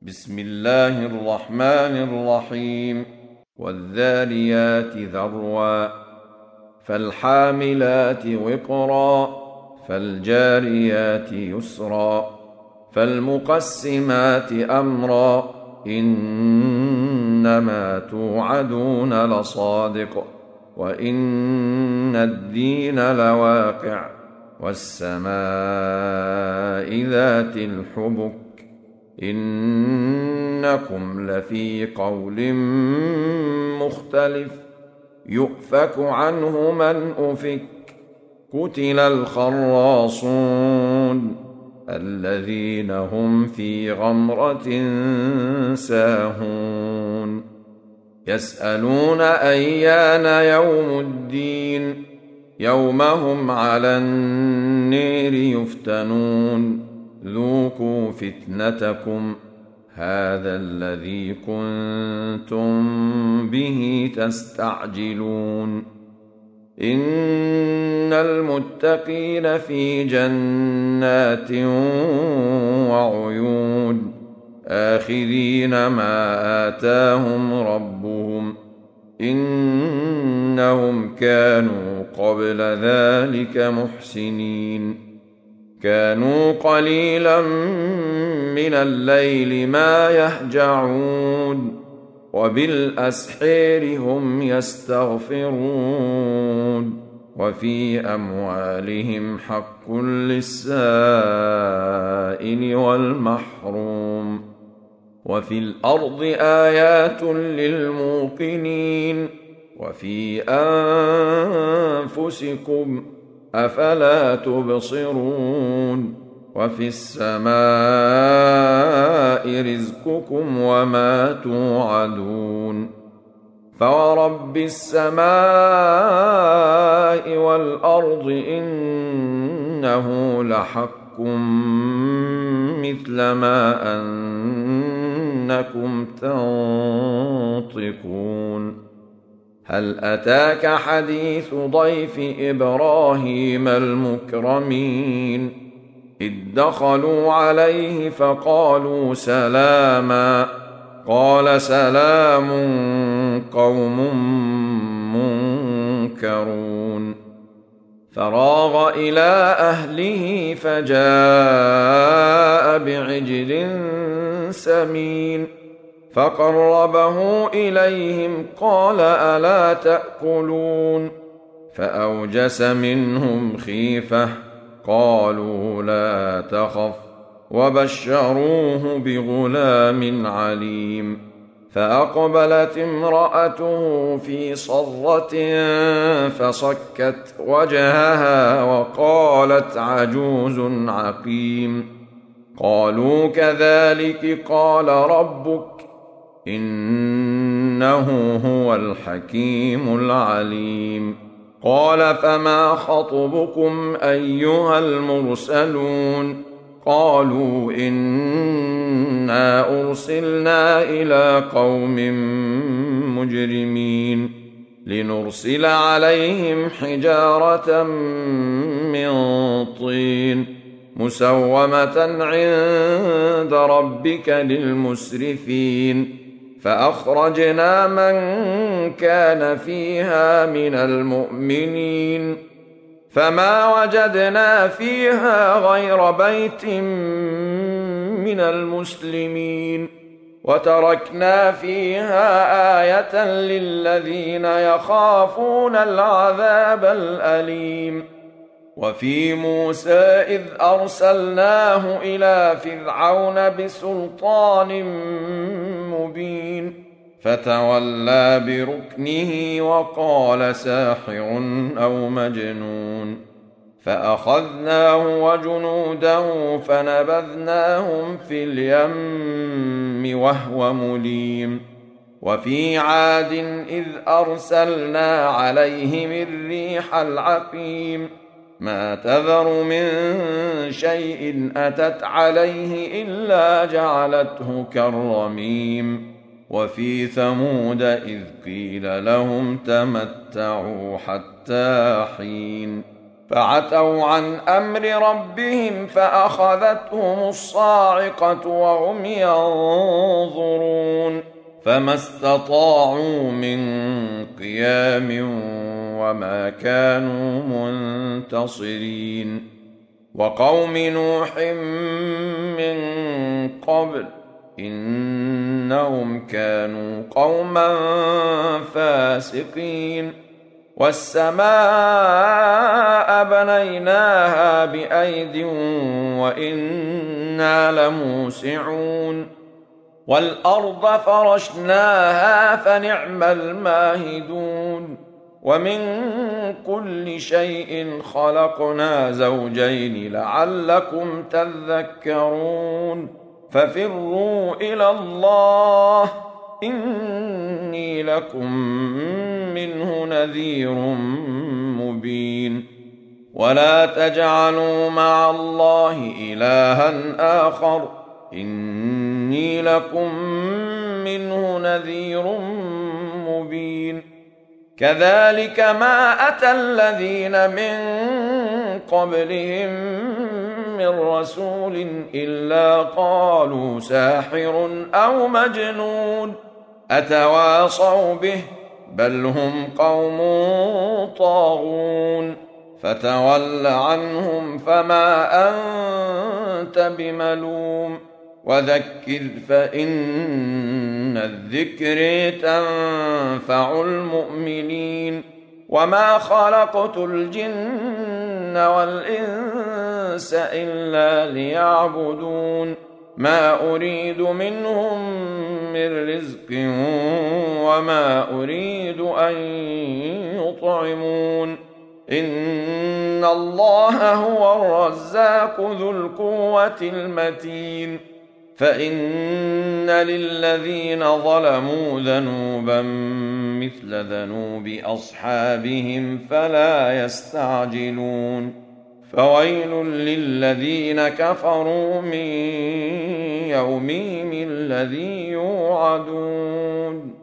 بسم الله الرحمن الرحيم. والذاريات ذروا فالحاملات وقرا فالجاريات يسرا فالمقسمات أمرا إنما توعدون لصادق وإن الدين لواقع والسماء ذات الحبك إنكم لفي قول مختلف يؤفك عنه من أفك قتل الخراصون الذين هم في غمرة ساهون يسألون أيان يوم الدين يوم هم على النير يفتنون ذوقوا فتنتكم هذا الذي كنتم به تستعجلون إن المتقين في جنات وعيون آخذين ما آتاهم ربهم إنهم كانوا قبل ذلك محسنين كانوا قليلا من الليل ما يهجعون وبالأسحار هم يستغفرون وفي أموالهم حق للسائل والمحروم وفي الأرض آيات للموقنين وفي أنفسكم أفلا تبصرون وفي السماء رزقكم وما توعدون فورب السماء والأرض إنه لحق مثل ما أنكم تنطقون هل أتاك حديث ضيف إبراهيم المكرمين إذ دخلوا عليه فقالوا سلاما قال سلام قوم منكرون فراغ إلى أهله فجاء بعجل سمين فقربه إليهم قال ألا تأكلون فأوجس منهم خيفة قالوا لا تخف وبشروه بغلام عليم فأقبلت امرأته في صرة فصكت وجهها وقالت عجوز عقيم قالوا كذلك قال ربك إنه هو الحكيم العليم قال فما خطبكم أيها المرسلون قالوا إنا أرسلنا إلى قوم مجرمين لنرسل عليهم حجارة من طين مسومة عند ربك للمسرفين فأخرجنا من كان فيها من المؤمنين فما وجدنا فيها غير بيت من المسلمين وتركنا فيها آية للذين يخافون العذاب الأليم وفي موسى إذ أرسلناه إلى فرعون بسلطان مبين فتولى بركنه وقال ساحر أو مجنون فأخذناه وجنوده فنبذناهم في اليم وهو مليم وفي عاد إذ أرسلنا عليهم الريح العقيم ما تذر من شيء أتت عليه إلا جعلته كالرميم وفي ثمود إذ قيل لهم تمتعوا حتى حين فعتوا عن أمر ربهم فأخذتهم الصاعقة وهم ينظرون فما استطاعوا من قيام وما كانوا منتصرين وقوم نوح من قبل إنهم كانوا قوما فاسقين والسماء بنيناها بأيد وإنا لموسعون والأرض فرشناها فنعم الماهدون ومن كل شيء خلقنا زوجين لعلكم تذكرون ففروا إلى الله إني لكم منه نذير مبين ولا تجعلوا مع الله إلها آخر إني لكم منه نذير مبين كذلك ما أتى الذين من قبلهم من رسول إلا قالوا ساحر أو مجنون أتواصوا به بل هم قوم طاغون فتول عنهم فما أنت بملوم وذكر فإن الذكر تنفع المؤمنين وما خلقت الجن والإنس إلا ليعبدون ما أريد منهم من رزق وما أريد أن يطعمون إن الله هو الرزاق ذو القوة المتين فإن للذين ظلموا ذنوبا مثل ذنوب أصحابهم فلا يستعجلون فويل للذين كفروا من يومهم الذي يوعدون